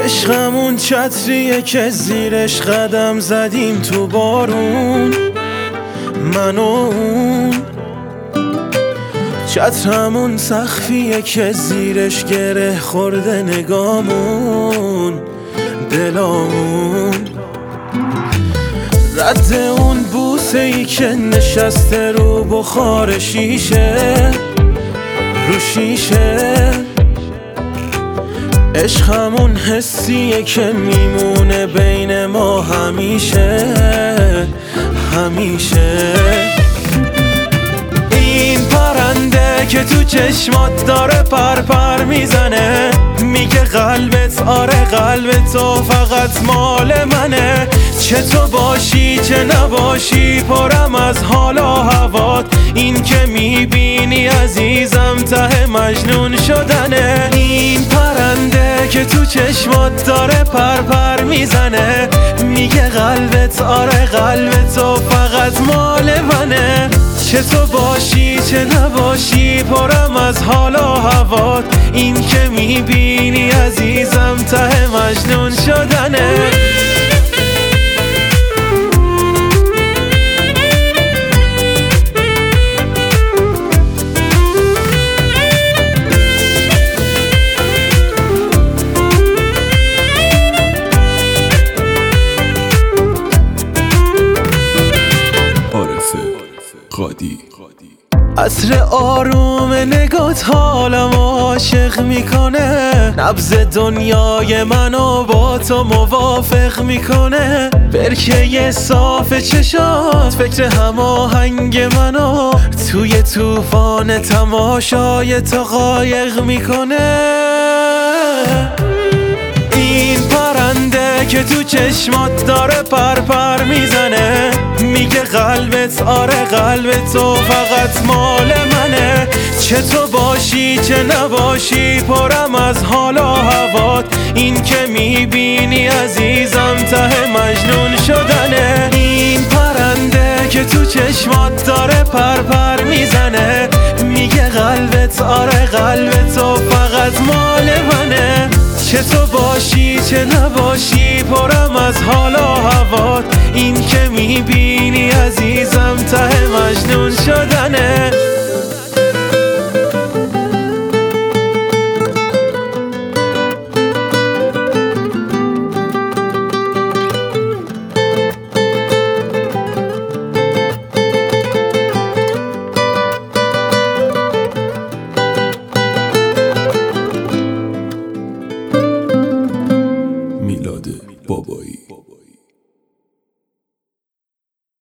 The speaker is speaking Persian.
عشقمون چتریه که زیرش قدم زدیم تو بارون، من و اون. چترمون سقفیه که زیرش گره خورده نگامون، دلامون. رد اون بوسه ای که نشسته رو بخار شیشه، رو شیشه. عشق همون حسیه که میمونه بین ما همیشه، همیشه. این پرنده که تو چشمات داره پر میزنه، میگه قلبت آره قلبت تو فقط مال منه. چه تو باشی چه نباشی پرم از حال و هوات، این که میبینی عزیزم ته مجنون شدنه. این پرنده که تو چشمات داره پر میزنه، میگه قلبت آره قلبت تو فقط مال منه. چه تو باشی چه نباشی پرم از حال و هوات، این که میبینی عزیزم ته مجنون شدنه. عطر آروم نگات حالم عاشق میکنه، نبض دنیای منو با تو موافق میکنه. برکه صاف چشات فکر هماهنگ منو توی طوفان تماشای تو قایق میکنه. این پرنده که تو چشمات داره پر میزنه، میگه قلبت آره قلبت تو فقط مال منه. چه تو باشی چه نباشی پرم از حال و هوات، این که میبینی عزیزم ته مجنون شدنه. این پرنده که تو چشمات داره پر میزنه، میگه قلبت آره قلبت تو فقط مال منه. چه تو باشی چه نباشی پرم از حال و هوات، این که میبینی عزیزم ته مجنون شدنه. میلاد بابایی.